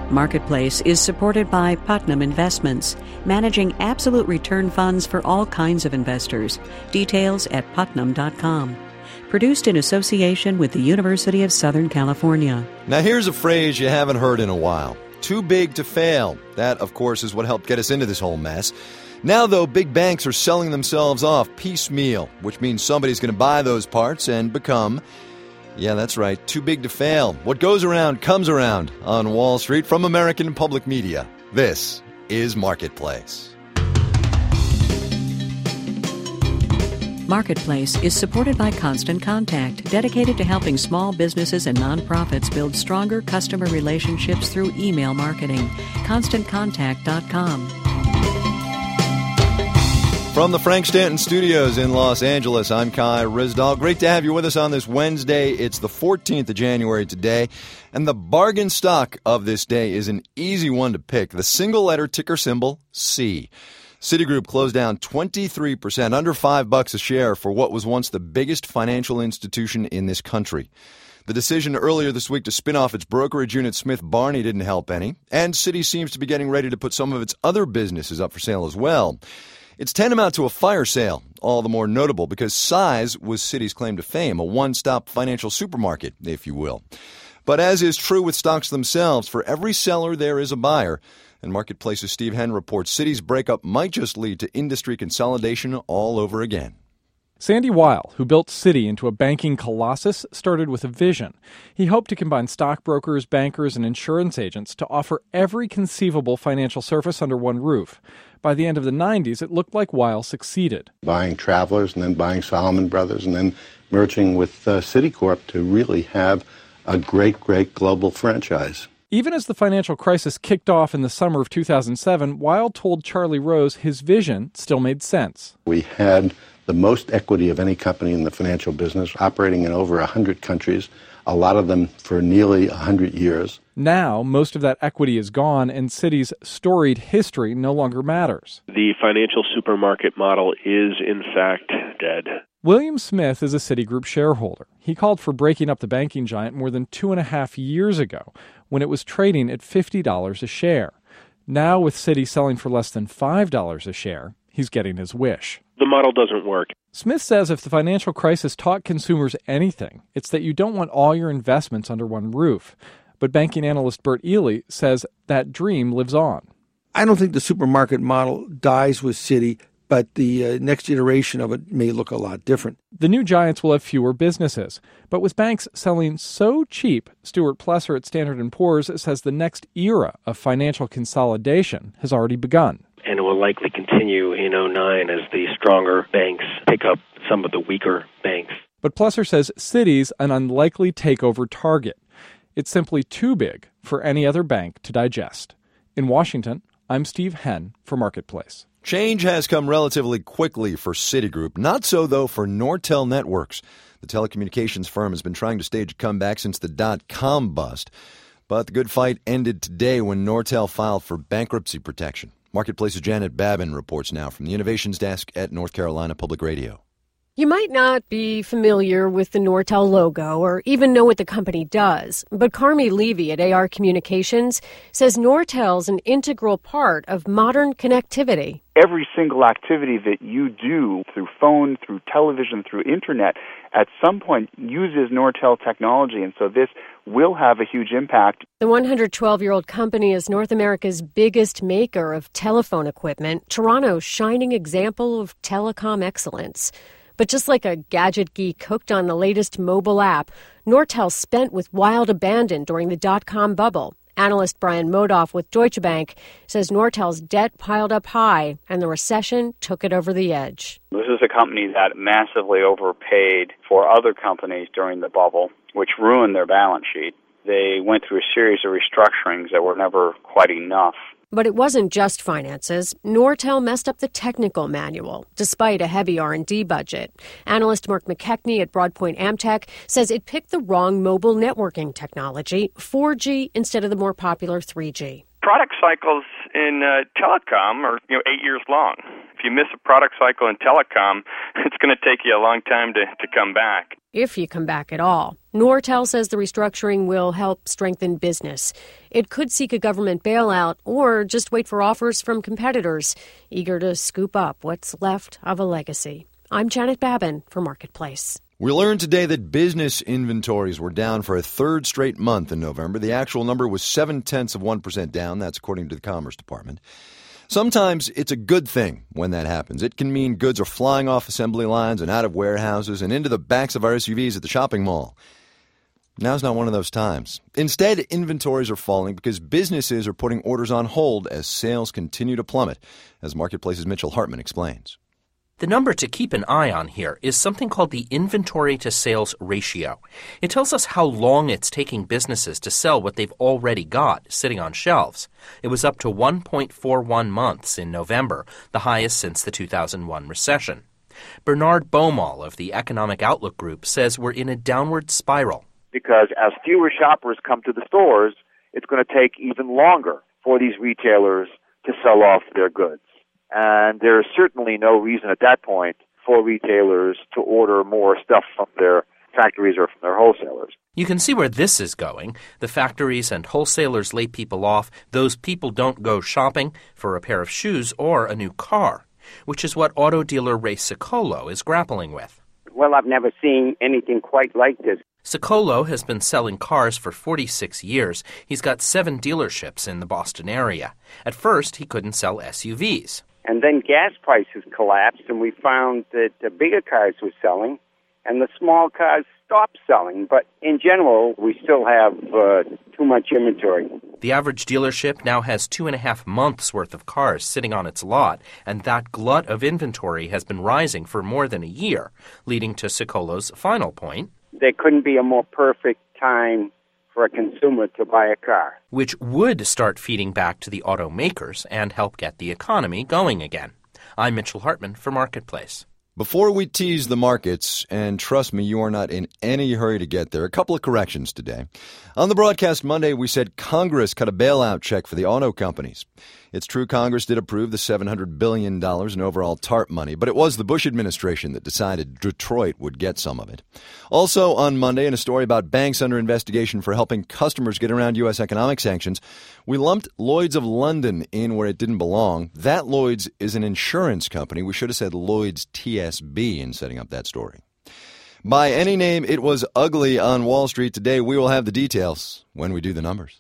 Marketplace is supported by Putnam Investments, managing absolute return funds for all kinds of investors. Details at putnam.com. Produced in association with the University of Southern California. Now here's a phrase you haven't heard in a while. Too big to fail. That, of course, is what helped get us into this whole mess. Now, though, big banks are selling themselves off piecemeal, which means somebody's going to buy those parts and become... yeah, that's right. Too big to fail. What goes around comes around on Wall Street from American Public Media. This is Marketplace. Marketplace is supported by Constant Contact, dedicated to helping small businesses and nonprofits build stronger customer relationships through email marketing. ConstantContact.com. From the Frank Stanton Studios in Los Angeles, I'm Kai Ryssdal. Great to have you with us on this Wednesday. It's the 14th of January today, and the bargain stock of this day is an easy one to pick. The single-letter ticker symbol, C. Citigroup closed down 23%, under $5 a share for what was once the biggest financial institution in this country. The decision earlier this week to spin off its brokerage unit Smith Barney didn't help any, and Citi seems to be getting ready to put some of its other businesses up for sale as well. It's tantamount to a fire sale, all the more notable because size was Citi's claim to fame, a one-stop financial supermarket, if you will. But as is true with stocks themselves, for every seller there is a buyer. And Marketplace's Steve Henn reports Citi's breakup might just lead to industry consolidation all over again. Sandy Weil, who built Citi into a banking colossus, started with a vision. He hoped to combine stockbrokers, bankers, and insurance agents to offer every conceivable financial service under one roof. By the end of the 90s, it looked like Weil succeeded. Buying Travelers and then buying Salomon Brothers and then merging with Citicorp to really have a great global franchise. Even as the financial crisis kicked off in the summer of 2007, Weil told Charlie Rose his vision still made sense. We had the most equity of any company in the financial business, operating in over 100 countries, a lot of them for nearly 100 years. Now, most of that equity is gone, and Citi's storied history no longer matters. The financial supermarket model is, in fact, dead. William Smith is a Citigroup shareholder. He called for breaking up the banking giant more than 2.5 years ago, when it was trading at $50 a share. Now, with Citi selling for less than $5 a share, he's getting his wish. The model doesn't work. Smith says if the financial crisis taught consumers anything, it's that you don't want all your investments under one roof. But banking analyst Bert Ely says that dream lives on. I don't think the supermarket model dies with Citi, but the next iteration of it may look a lot different. The new giants will have fewer businesses. But with banks selling so cheap, Stuart Plesser at Standard & Poor's says the next era of financial consolidation has already begun. And it will likely continue in 2009 as the stronger banks pick up some of the weaker banks. But Plesser says Citi's an unlikely takeover target. It's simply too big for any other bank to digest. In Washington, I'm Steve Henn for Marketplace. Change has come relatively quickly for Citigroup. Not so, though, for Nortel Networks. The telecommunications firm has been trying to stage a comeback since the dot-com bust. But the good fight ended today when Nortel filed for bankruptcy protection. Marketplace's Janet Babin reports now from the Innovations Desk at North Carolina Public Radio. You might not be familiar with the Nortel logo or even know what the company does, but Carmi Levy at AR Communications says Nortel's an integral part of modern connectivity. Every single activity that you do through phone, through television, through internet, at some point uses Nortel technology, and so this will have a huge impact. The 112-year-old company is North America's biggest maker of telephone equipment, Toronto's shining example of telecom excellence. But just like a gadget geek hooked on the latest mobile app, Nortel spent with wild abandon during the dot-com bubble. Analyst Brian Modoff with Deutsche Bank says Nortel's debt piled up high and the recession took it over the edge. This is a company that massively overpaid for other companies during the bubble, which ruined their balance sheet. They went through a series of restructurings that were never quite enough. But it wasn't just finances. Nortel messed up the technical manual, despite a heavy R&D budget. Analyst Mark McKechnie at Broadpoint Amtech says it picked the wrong mobile networking technology, 4G instead of the more popular 3G. Product cycles in telecom are 8 years long. If you miss a product cycle in telecom, it's going to take you a long time to come back. If you come back at all. Nortel says the restructuring will help strengthen business. It could seek a government bailout or just wait for offers from competitors, eager to scoop up what's left of a legacy. I'm Janet Babin for Marketplace. We learned today that business inventories were down for a third straight month in November. The actual number was 0.7% down. That's according to the Commerce Department. Sometimes it's a good thing when that happens. It can mean goods are flying off assembly lines and out of warehouses and into the backs of our SUVs at the shopping mall. Now's not one of those times. Instead, inventories are falling because businesses are putting orders on hold as sales continue to plummet, as Marketplace's Mitchell Hartman explains. The number to keep an eye on here is something called the inventory-to-sales ratio. It tells us how long it's taking businesses to sell what they've already got sitting on shelves. It was up to 1.41 months in November, the highest since the 2001 recession. Bernard Baumol of the Economic Outlook Group says we're in a downward spiral. Because as fewer shoppers come to the stores, it's going to take even longer for these retailers to sell off their goods. And there is certainly no reason at that point for retailers to order more stuff from their factories or from their wholesalers. You can see where this is going. The factories and wholesalers lay people off. Those people don't go shopping for a pair of shoes or a new car, which is what auto dealer Ray Sicolo is grappling with. Well, I've never seen anything quite like this. Sicolo has been selling cars for 46 years. He's got 7 dealerships in the Boston area. At first, he couldn't sell SUVs. And then gas prices collapsed, and we found that the bigger cars were selling, and the small cars stopped selling. But in general, we still have too much inventory. The average dealership now has 2.5 months' worth of cars sitting on its lot, and that glut of inventory has been rising for more than a year, leading to Sicolo's final point. There couldn't be a more perfect time for a consumer to buy a car. Which would start feeding back to the automakers and help get the economy going again. I'm Mitchell Hartman for Marketplace. Before we tease the markets, and trust me, you are not in any hurry to get there, a couple of corrections today. On the broadcast Monday, we said Congress cut a bailout check for the auto companies. It's true Congress did approve the $700 billion in overall TARP money, but it was the Bush administration that decided Detroit would get some of it. Also on Monday, in a story about banks under investigation for helping customers get around U.S. economic sanctions, we lumped Lloyd's of London in where it didn't belong. That Lloyd's is an insurance company. We should have said Lloyd's TSB in setting up that story. By any name, it was ugly on Wall Street today. We will have the details when we do the numbers.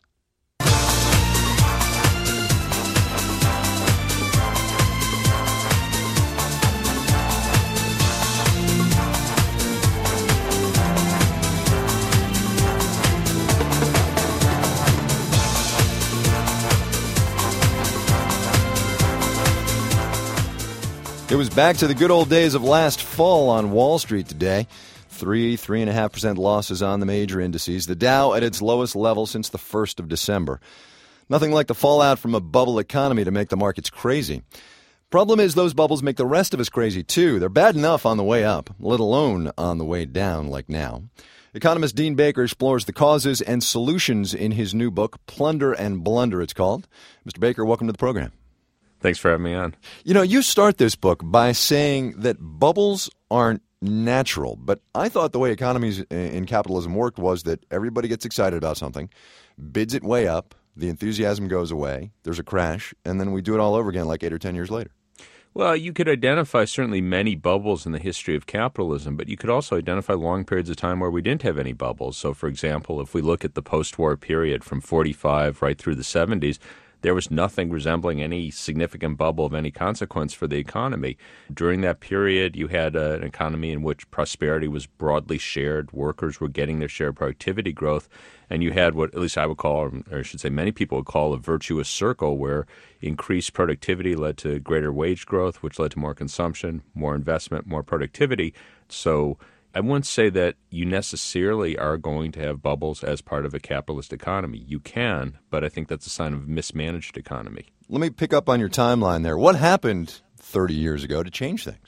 It was back to the good old days of last fall on Wall Street today. 3.5% losses on the major indices. The Dow at its lowest level since the 1st of December. Nothing like the fallout from a bubble economy to make the markets crazy. Problem is those bubbles make the rest of us crazy too. They're bad enough on the way up, let alone on the way down like now. Economist Dean Baker explores the causes and solutions in his new book, Plunder and Blunder, it's called. Mr. Baker, welcome to the program. Thanks for having me on. You know, you start this book by saying that bubbles aren't natural, but I thought the way economies in capitalism worked was that everybody gets excited about something, bids it way up, the enthusiasm goes away, there's a crash, and then we do it all over again like 8 or 10 years later. Well, you could identify certainly many bubbles in the history of capitalism, but you could also identify long periods of time where we didn't have any bubbles. So, for example, if we look at the post-war period from 45 right through the 70s, there was nothing resembling any significant bubble of any consequence for the economy. During that period, you had an economy in which prosperity was broadly shared. Workers were getting their share of productivity growth. And you had what at least I would call, or I should say many people would call, a virtuous circle where increased productivity led to greater wage growth, which led to more consumption, more investment, more productivity. So I wouldn't say that you necessarily are going to have bubbles as part of a capitalist economy. You can, but I think that's a sign of a mismanaged economy. Let me pick up on your timeline there. What happened 30 years ago to change things?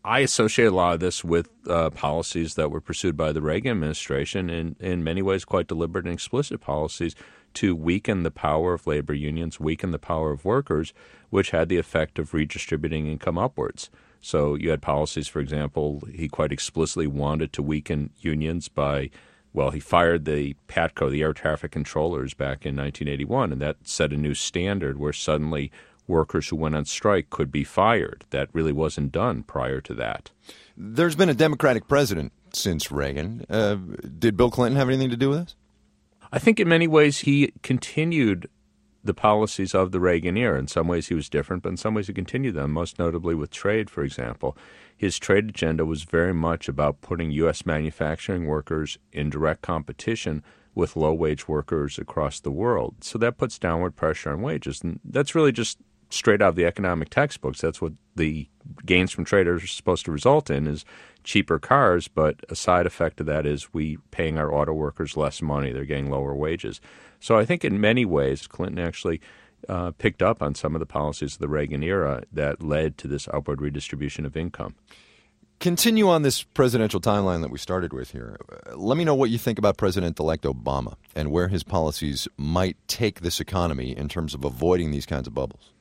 I associate a lot of this with policies that were pursued by the Reagan administration, in many ways quite deliberate and explicit policies to weaken the power of labor unions, weaken the power of workers, which had the effect of redistributing income upwards. So you had policies, for example, he quite explicitly wanted to weaken unions by, well, he fired the PATCO, the air traffic controllers, back in 1981, and that set a new standard where suddenly workers who went on strike could be fired. That really wasn't done prior to that. There's been a Democratic president since Reagan. Did Bill Clinton have anything to do with this? I think in many ways he continued the policies of the Reagan era. In some ways he was different, but in some ways he continued them, most notably with trade, for example. His trade agenda was very much about putting U.S. manufacturing workers in direct competition with low-wage workers across the world. So that puts downward pressure on wages. And that's really just straight out of the economic textbooks. That's what the gains from trade are supposed to result in, is cheaper cars, but a side effect of that is we paying our auto workers less money. They're getting lower wages. So I think in many ways Clinton actually picked up on some of the policies of the Reagan era that led to this upward redistribution of income. Continue on this presidential timeline that we started with here. Let me know what you think about President-elect Obama and where his policies might take this economy in terms of avoiding these kinds of bubbles.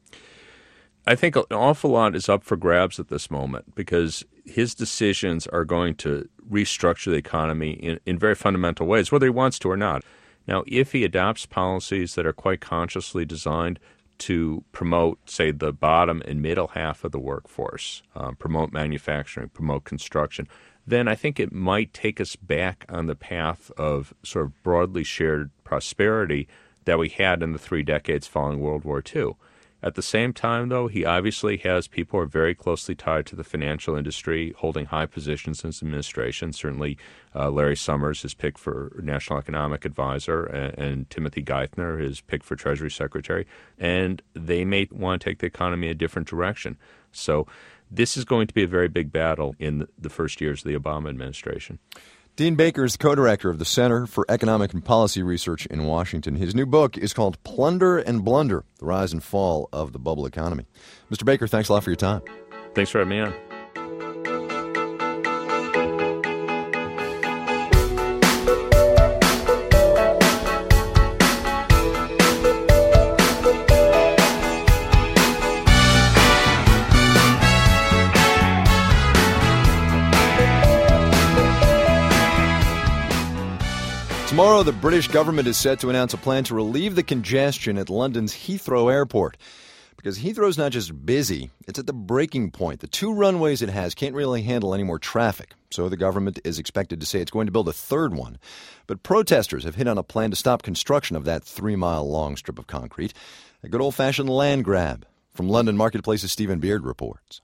I think an awful lot is up for grabs at this moment because his decisions are going to restructure the economy in very fundamental ways, whether he wants to or not. Now, if he adopts policies that are quite consciously designed to promote, say, the bottom and middle half of the workforce, promote manufacturing, promote construction, then I think it might take us back on the path of sort of broadly shared prosperity that we had in the 3 decades following World War II. At the same time, though, he obviously has people who are very closely tied to the financial industry, holding high positions in his administration. Certainly, Larry Summers is picked for National Economic Advisor, and Timothy Geithner is picked for Treasury Secretary. And they may want to take the economy a different direction. So this is going to be a very big battle in the first years of the Obama administration. Dean Baker is the co-director of the Center for Economic and Policy Research in Washington. His new book is called Plunder and Blunder, The Rise and Fall of the Bubble Economy. Mr. Baker, thanks a lot for your time. Thanks for having me on. Tomorrow, the British government is set to announce a plan to relieve the congestion at London's Heathrow Airport. Because Heathrow's not just busy, it's at the breaking point. The 2 runways it has can't really handle any more traffic. So the government is expected to say it's going to build a 3rd one. But protesters have hit on a plan to stop construction of that 3-mile-long strip of concrete. A good old-fashioned land grab. From London Marketplace's Stephen Beard reports.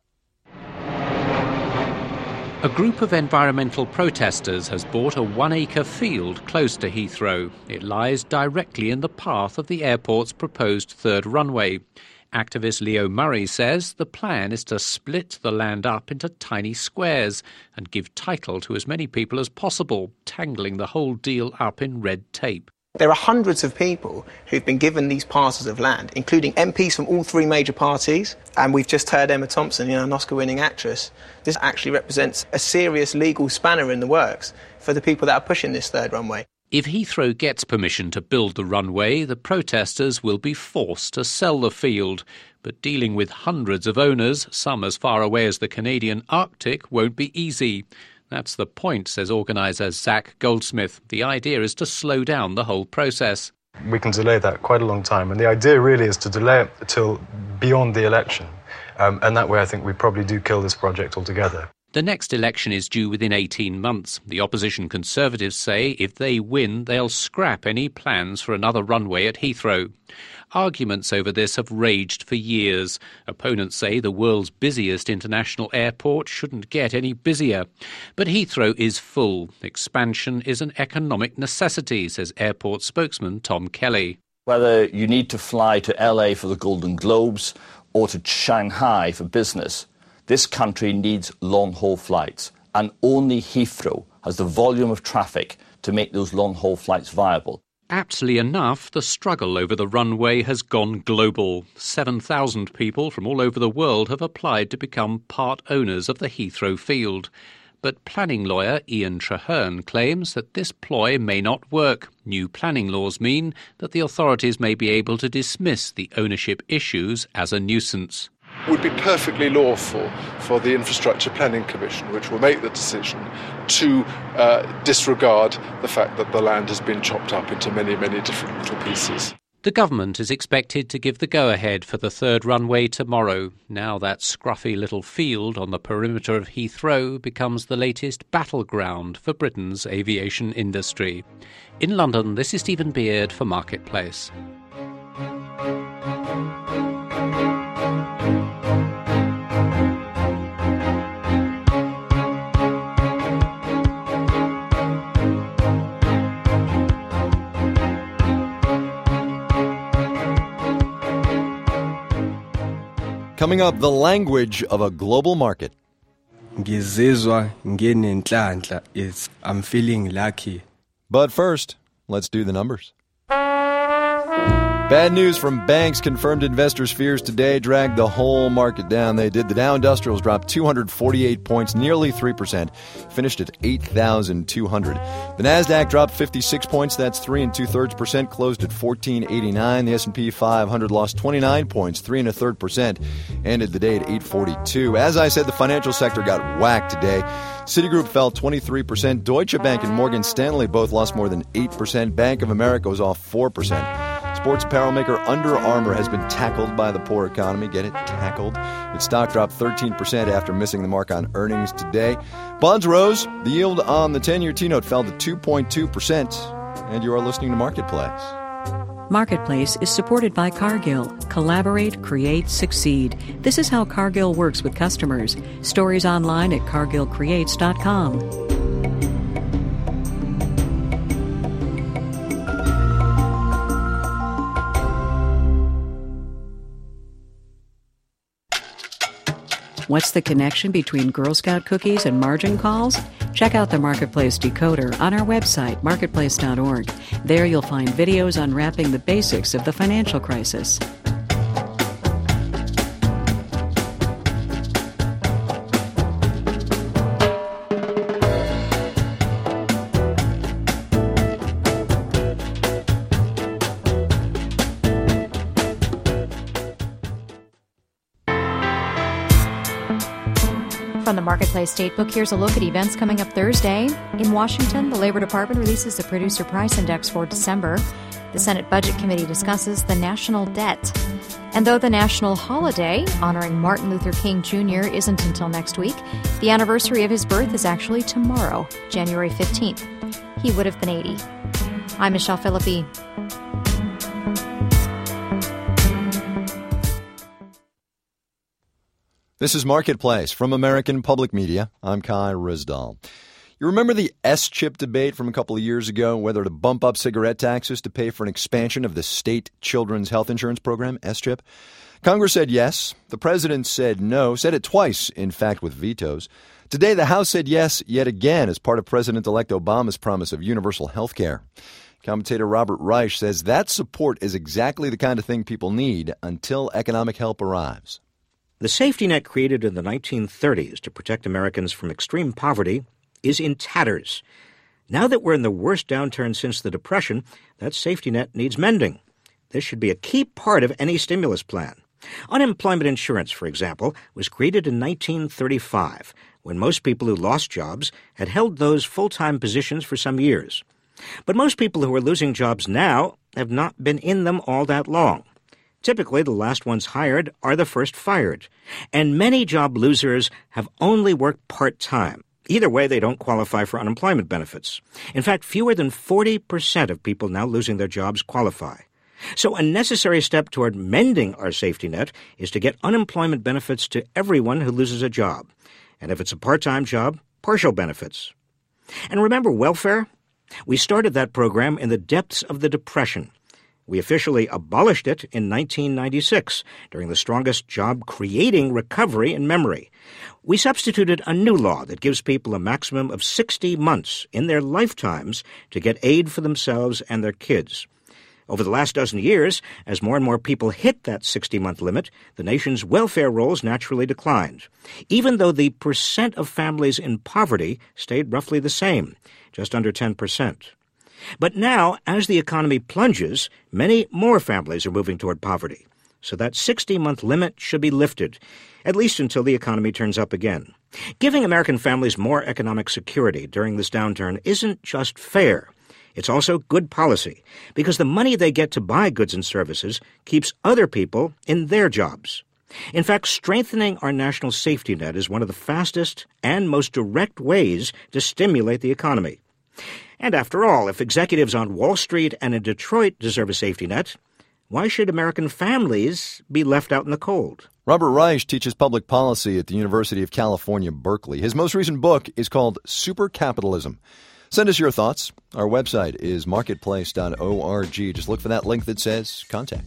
A group of environmental protesters has bought a 1-acre field close to Heathrow. It lies directly in the path of the airport's proposed 3rd runway. Activist Leo Murray says the plan is to split the land up into tiny squares and give title to as many people as possible, tangling the whole deal up in red tape. There are hundreds of people who've been given these parcels of land, including MPs from all 3 major parties, and we've just heard Emma Thompson, an Oscar-winning actress. This actually represents a serious legal spanner in the works for the people that are pushing this 3rd runway. If Heathrow gets permission to build the runway, the protesters will be forced to sell the field. But dealing with hundreds of owners, some as far away as the Canadian Arctic, won't be easy. That's the point, says organiser Zach Goldsmith. The idea is to slow down the whole process. We can delay that quite a long time, and the idea really is to delay it till beyond the election. And that way I think we probably do kill this project altogether. The next election is due within 18 months. The opposition Conservatives say if they win, they'll scrap any plans for another runway at Heathrow. Arguments over this have raged for years. Opponents say the world's busiest international airport shouldn't get any busier. But Heathrow is full. Expansion is an economic necessity, says airport spokesman Tom Kelly. Whether you need to fly to LA for the Golden Globes or to Shanghai for business, this country needs long-haul flights, and only Heathrow has the volume of traffic to make those long-haul flights viable. Aptly enough, the struggle over the runway has gone global. 7,000 people from all over the world have applied to become part owners of the Heathrow field. But planning lawyer Ian Traherne claims that this ploy may not work. New planning laws mean that the authorities may be able to dismiss the ownership issues as a nuisance. Would be perfectly lawful for the Infrastructure Planning Commission, which will make the decision, to disregard the fact that the land has been chopped up into many, many different little pieces. The government is expected to give the go-ahead for the third runway tomorrow. Now that scruffy little field on the perimeter of Heathrow becomes the latest battleground for Britain's aviation industry. In London, this is Stephen Beard for Marketplace. Coming up, the language of a global market. Ngizizwa nginenhlanhla. I'm feeling lucky. But first, let's do the numbers. Bad news from banks. Confirmed investors' fears today dragged the whole market down. They did. The Dow Industrials dropped 248 points, nearly 3%, finished at 8,200. The Nasdaq dropped 56 points, that's 3 2/3%, closed at 1489. The S&P 500 lost 29 points, 3 1/3%, ended the day at 842. As I said, the financial sector got whacked today. Citigroup fell 23%. Deutsche Bank and Morgan Stanley both lost more than 8%. Bank of America was off 4%. Sports apparel maker Under Armour has been tackled by the poor economy. Get it? Tackled. Its stock dropped 13% after missing the mark on earnings today. Bonds rose. The yield on the 10-year T-note fell to 2.2%. And you are listening to Marketplace. Marketplace is supported by Cargill. Collaborate, create, succeed. This is how Cargill works with customers. Stories online at cargillcreates.com. What's the connection between Girl Scout cookies and margin calls? Check out the Marketplace Decoder on our website, marketplace.org. There you'll find videos unwrapping the basics of the financial crisis. From the Marketplace Datebook, here's a look at events coming up Thursday. In Washington, the Labor Department releases the Producer Price Index for December. The Senate Budget Committee discusses the national debt. And though the national holiday honoring Martin Luther King Jr. isn't until next week, the anniversary of his birth is actually tomorrow, January 15th. He would have been 80. I'm Michelle Philippi. This is Marketplace from American Public Media. I'm Kai Risdahl. You remember the S-chip debate from a couple of years ago, whether to bump up cigarette taxes to pay for an expansion of the state children's health insurance program, S-chip? Congress said yes. The president said no, said it twice, in fact, with vetoes. Today, the House said yes yet again as part of President-elect Obama's promise of universal health care. Commentator Robert Reich says that support is exactly the kind of thing people need until economic help arrives. The safety net created in the 1930s to protect Americans from extreme poverty is in tatters. Now that we're in the worst downturn since the Depression, that safety net needs mending. This should be a key part of any stimulus plan. Unemployment insurance, for example, was created in 1935, when most people who lost jobs had held those full-time positions for some years. But most people who are losing jobs now have not been in them all that long. Typically, the last ones hired are the first fired, and many job losers have only worked part-time. Either way, they don't qualify for unemployment benefits. In fact, fewer than 40% of people now losing their jobs qualify. So a necessary step toward mending our safety net is to get unemployment benefits to everyone who loses a job. And if it's a part-time job, partial benefits. And remember welfare? We started that program in the depths of the Depression. We officially abolished it in 1996, during the strongest job-creating recovery in memory. We substituted a new law that gives people a maximum of 60 months in their lifetimes to get aid for themselves and their kids. Over the last dozen years, as more and more people hit that 60-month limit, the nation's welfare rolls naturally declined, even though the percent of families in poverty stayed roughly the same, just under 10%. But now, as the economy plunges, many more families are moving toward poverty. So that 60-month limit should be lifted, at least until the economy turns up again. Giving American families more economic security during this downturn isn't just fair. It's also good policy, because the money they get to buy goods and services keeps other people in their jobs. In fact, strengthening our national safety net is one of the fastest and most direct ways to stimulate the economy. And after all, if executives on Wall Street and in Detroit deserve a safety net, why should American families be left out in the cold? Robert Reich teaches public policy at the University of California, Berkeley. His most recent book is called Super Capitalism. Send us your thoughts. Our website is marketplace.org. Just look for that link that says Contact.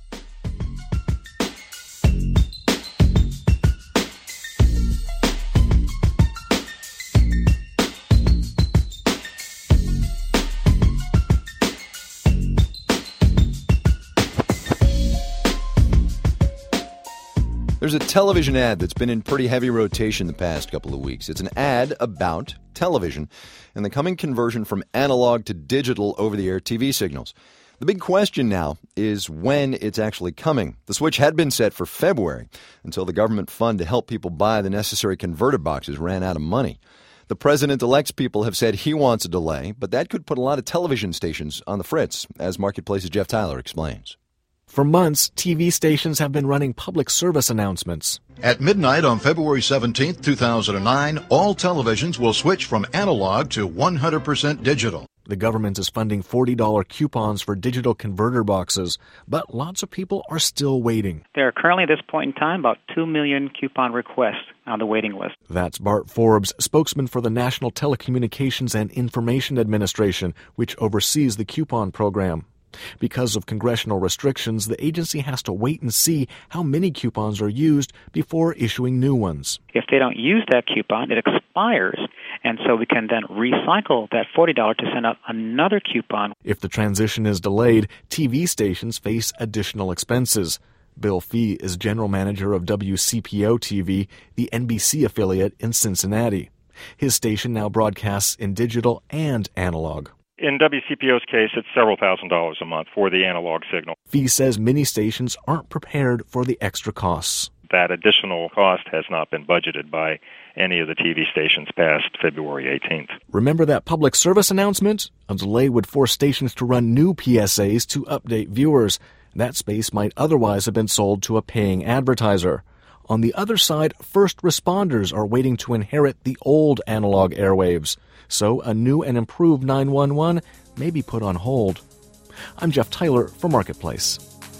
There's a television ad that's been in pretty heavy rotation the past couple of weeks. It's an ad about television and the coming conversion from analog to digital over-the-air TV signals. The big question now is when it's actually coming. The switch had been set for February until the government fund to help people buy the necessary converter boxes ran out of money. The president-elect's people have said he wants a delay, but that could put a lot of television stations on the fritz, as Marketplace's Jeff Tyler explains. For months, TV stations have been running public service announcements. At midnight on February 17, 2009, all televisions will switch from analog to 100% digital. The government is funding $40 coupons for digital converter boxes, but lots of people are still waiting. There are currently at this point in time about 2 million coupon requests on the waiting list. That's Bart Forbes, spokesman for the National Telecommunications and Information Administration, which oversees the coupon program. Because of congressional restrictions, the agency has to wait and see how many coupons are used before issuing new ones. If they don't use that coupon, it expires, and so we can then recycle that $40 to send out another coupon. If the transition is delayed, TV stations face additional expenses. Bill Fee is general manager of WCPO-TV, the NBC affiliate in Cincinnati. His station now broadcasts in digital and analog. In WCPO's case, it's several $1,000s a month for the analog signal. Fee says many stations aren't prepared for the extra costs. That additional cost has not been budgeted by any of the TV stations past February 18th. Remember that public service announcement? A delay would force stations to run new PSAs to update viewers. That space might otherwise have been sold to a paying advertiser. On the other side, first responders are waiting to inherit the old analog airwaves. So a new and improved 911 may be put on hold. I'm Jeff Tyler for Marketplace.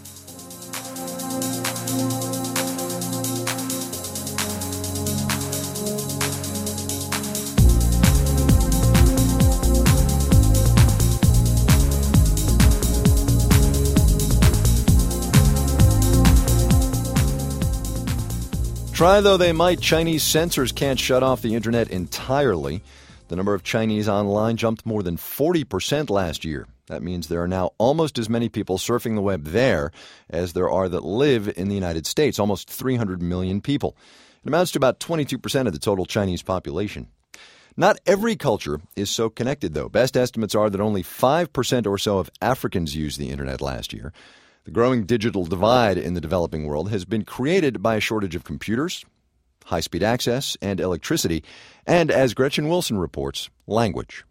Try though they might, Chinese censors can't shut off the internet entirely. The number of Chinese online jumped more than 40% last year. That means there are now almost as many people surfing the web there as there are that live in the United States, almost 300 million people. It amounts to about 22% of the total Chinese population. Not every culture is so connected, though. Best estimates are that only 5% or so of Africans used the internet last year. The growing digital divide in the developing world has been created by a shortage of computers, high-speed access, and electricity, and, as Gretchen Wilson reports, language.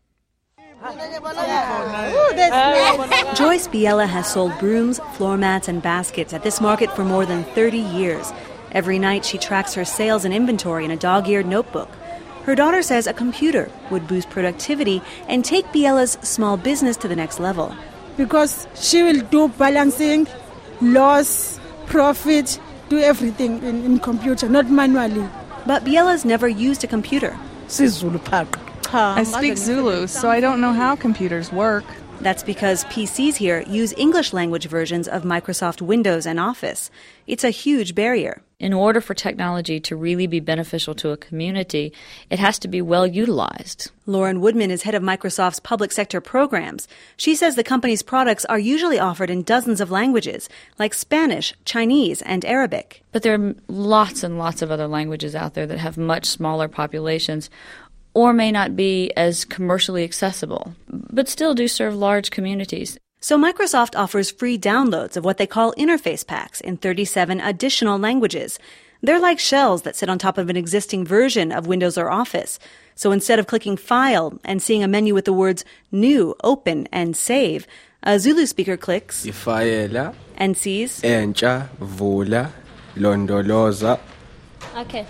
Joyce Biela has sold brooms, floor mats, and baskets at this market for more than 30 years. Every night she tracks her sales and inventory in a dog-eared notebook. Her daughter says a computer would boost productivity and take Biela's small business to the next level. Because she will do balancing, loss, profit, do everything in computer, not manually. But Biela's never used a computer. I speak Zulu, so I don't know how computers work. That's because PCs here use English language versions of Microsoft Windows and Office. It's a huge barrier. In order for technology to really be beneficial to a community, it has to be well utilized. Lauren Woodman is head of Microsoft's public sector programs. She says the company's products are usually offered in dozens of languages, like Spanish, Chinese, and Arabic. But there are lots and lots of other languages out there that have much smaller populations or may not be as commercially accessible, but still do serve large communities. So Microsoft offers free downloads of what they call interface packs in 37 additional languages. They're like shells that sit on top of an existing version of Windows or Office. So instead of clicking File and seeing a menu with the words New, Open, and Save, a Zulu speaker clicks and sees Entsha, Vula, Londoloza. Okay.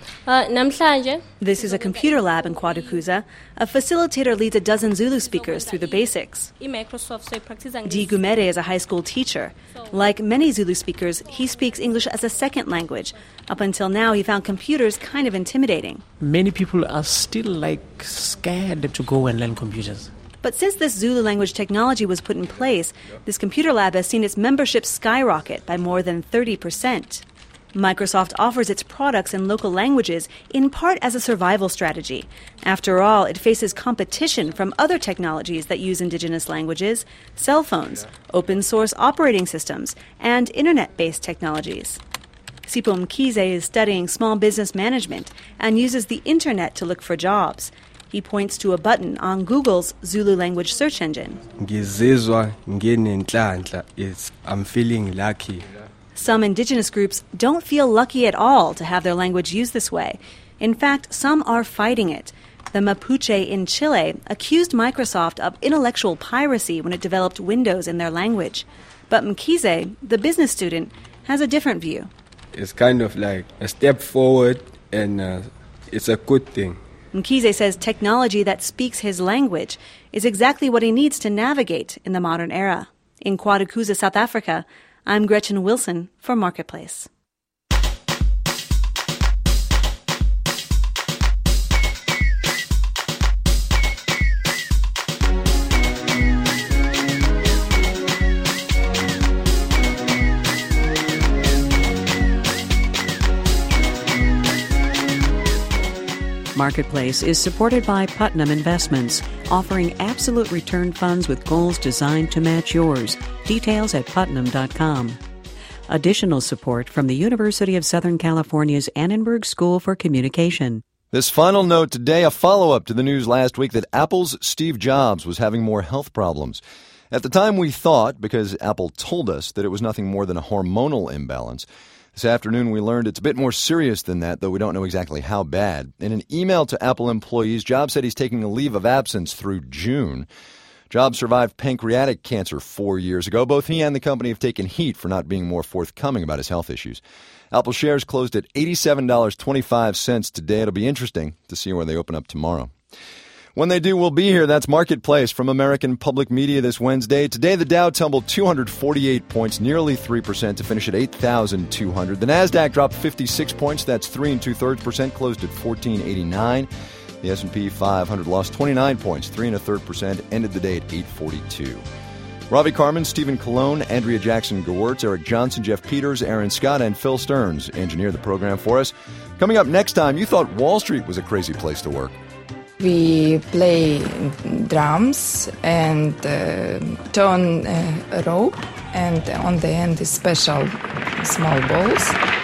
This is a computer lab in KwaDukuza. A facilitator leads a dozen Zulu speakers through the basics. Di Gumede is a high school teacher. Like many Zulu speakers, he speaks English as a second language. Up until now, he found computers kind of intimidating. Many people are still scared to go and learn computers. But since this Zulu language technology was put in place, this computer lab has seen its membership skyrocket by more than 30%. Microsoft offers its products in local languages in part as a survival strategy. After all, it faces competition from other technologies that use indigenous languages, cell phones, open-source operating systems, and internet-based technologies. Sipho Mkhize is studying small business management and uses the internet to look for jobs. He points to a button on Google's Zulu language search engine. Ngizizwa nginenhlanhla. I'm feeling lucky. Some indigenous groups don't feel lucky at all to have their language used this way. In fact, some are fighting it. The Mapuche in Chile accused Microsoft of intellectual piracy when it developed Windows in their language. But Mkhize, the business student, has a different view. It's kind of like a step forward, and it's a good thing. Mkhize says technology that speaks his language is exactly what he needs to navigate in the modern era. In KwaDukuza, South Africa, I'm Gretchen Wilson for Marketplace. Marketplace is supported by Putnam Investments, offering absolute return funds with goals designed to match yours. Details at putnam.com. Additional support from the University of Southern California's Annenberg School for Communication. This final note today, a follow-up to the news last week that Apple's Steve Jobs was having more health problems. At the time, we thought, because Apple told us, that it was nothing more than a hormonal imbalance. This afternoon, we learned it's a bit more serious than that, though we don't know exactly how bad. In an email to Apple employees, Jobs said he's taking a leave of absence through June. Jobs survived pancreatic cancer 4 years ago. Both he and the company have taken heat for not being more forthcoming about his health issues. Apple shares closed at $87.25 today. It'll be interesting to see where they open up tomorrow. When they do, we'll be here. That's Marketplace from American Public Media this Wednesday. Today, the Dow tumbled 248 points, nearly 3%, to finish at 8,200. The Nasdaq dropped 56 points. That's 3 2/3%, closed at 1489. The S&P 500 lost 29 points, 3 1/3%, ended the day at 842. Ravi Carmen, Stephen Colon, Andrea Jackson-Gewirtz, Eric Johnson, Jeff Peters, Aaron Scott, and Phil Stearns engineered the program for us. Coming up next time, you thought Wall Street was a crazy place to work. We play drums and turn a rope, and on the end is special small balls.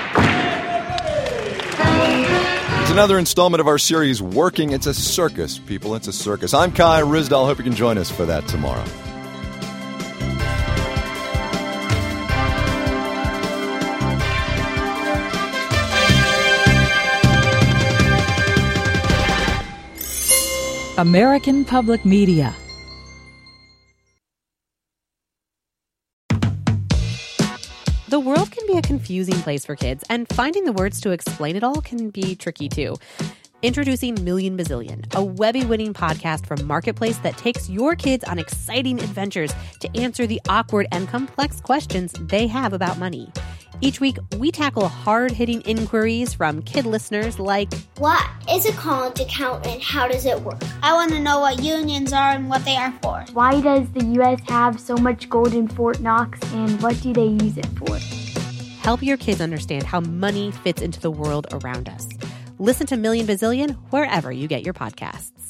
It's another installment of our series, Working. It's a circus, people. It's a circus. I'm Kai Ryssdal. Hope you can join us for that tomorrow. American Public Media. The world can be a confusing place for kids, and finding the words to explain it all can be tricky too. Introducing Million Bazillion, a Webby-winning podcast from Marketplace that takes your kids on exciting adventures to answer the awkward and complex questions they have about money. Each week, we tackle hard-hitting inquiries from kid listeners like, what is a college account and how does it work? I want to know what unions are and what they are for. Why does the U.S. have so much gold in Fort Knox, and what do they use it for? Help your kids understand how money fits into the world around us. Listen to Million Bazillion wherever you get your podcasts.